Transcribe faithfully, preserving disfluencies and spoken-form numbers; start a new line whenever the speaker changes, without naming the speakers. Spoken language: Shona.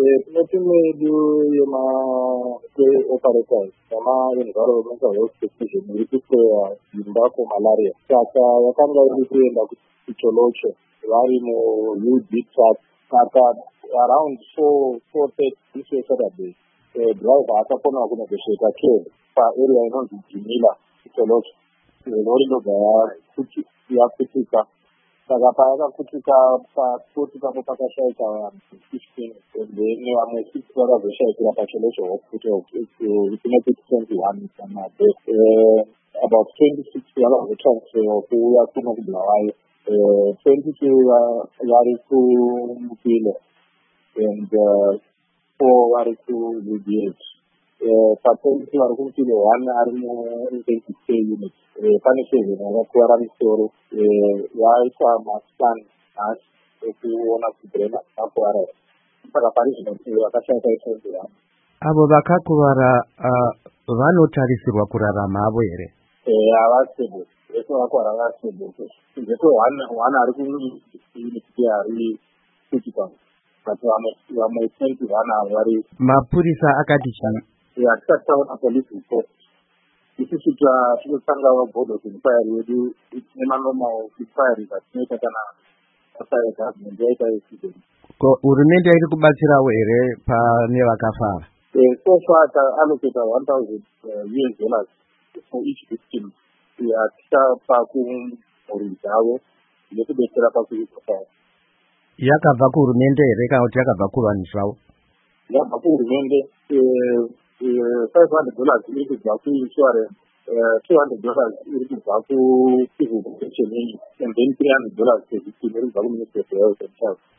Tinoti medu yema-operators yama-environmental health decision iri kuhloya dzimba kumalaria. Saka yakanga iri kuenda kucholocho vari mu-U D truck. Saka around four thirty this Saturday, driver akakona kunegotiata cab paarea inonzi Jimila kucholocho. Lori ndobva yakutika. Saka payakakutika pasoti papo pakashaika vanhu fifteen and then vamwe six vakazoshaikira pacholocho hospital tinoti twenty-one pamade. About twenty-six vakazotransferwa kuuya kuno kuBulawayo, twenty-two vari kuMupile and four vari kuU D H. Pa-twenty-two vari kuMupile, one ari mu-intensive care unit. Pane seven vakakuwara misoro vaita mascan nhasi ekuona kuti brain akakuwara. Saka pari zvino vakashaika twenty-one.
Avo vakakuvara vanotarisirwa kurarama havo here?
Havasebo, vese vakuvara vasebo. Zvese one ari kuunity ari critical, but vamwe twenty-one avo vari.
Mapurisa akati chii?
Hatisati taona police report. Isusu tinotanga board of inquiry yedu nemanormal inquiry atinoita kana asaya government yaita accident.
Hurumende iri kubatsirawo here pane vakafara?
So far allocate one thousand U S dollars for each victim. Tichapa kumhuri dzavo nekudetsera pakuipa.
Yakabva kuhurumende here kana kuti yakabva kuvanhu zvavo?
Yakabva kuhurumende. five hundred dollars iri kubva kuinsurance, two hundred dollars iri kubva kucivil protection, and then three hundred dollars iri kubva kuministry of health and health.